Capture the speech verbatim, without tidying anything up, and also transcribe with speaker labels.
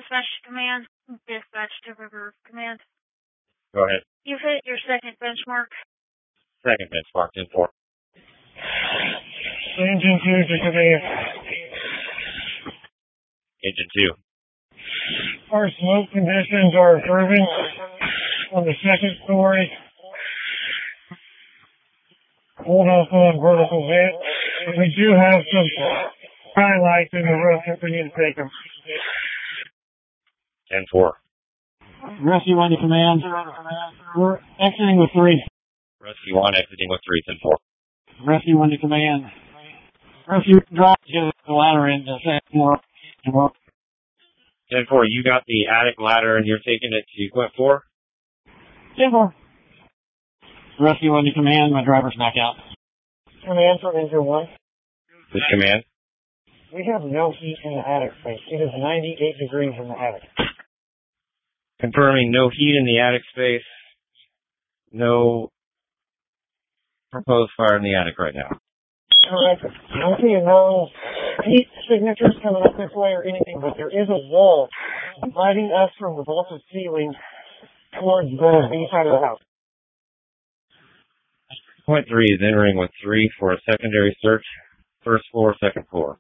Speaker 1: Dispatch to command. Dispatch to river command.
Speaker 2: Go ahead.
Speaker 1: You've hit your second benchmark.
Speaker 2: Second benchmark, ten four.
Speaker 3: Engine two to command.
Speaker 2: Engine two.
Speaker 3: Our smoke conditions are improving on the second story. Hold off on vertical vent. We do have some highlights in the roof if we need to take them.
Speaker 2: ten four.
Speaker 3: Rescue one to command. We're exiting with three.
Speaker 2: Rescue one exiting with three, ten four.
Speaker 3: Rescue one to command. Rescue drop to the ladder in the second floor.
Speaker 2: ten four, you got the attic ladder and you're taking it to Quint four?
Speaker 3: ten four. Rescue one to command. My driver's back out. Command from engine one.
Speaker 2: This command?
Speaker 3: We have no heat in the attic space. It is ninety-eight degrees in the attic.
Speaker 2: Confirming no heat in the attic space. No proposed fire in the attic right now.
Speaker 3: Correct. I don't see no heat signatures coming up this way or anything, but there is a wall dividing us from the vaulted ceiling towards the inside of the house.
Speaker 2: Point three is entering with three for a secondary search. First floor, second floor.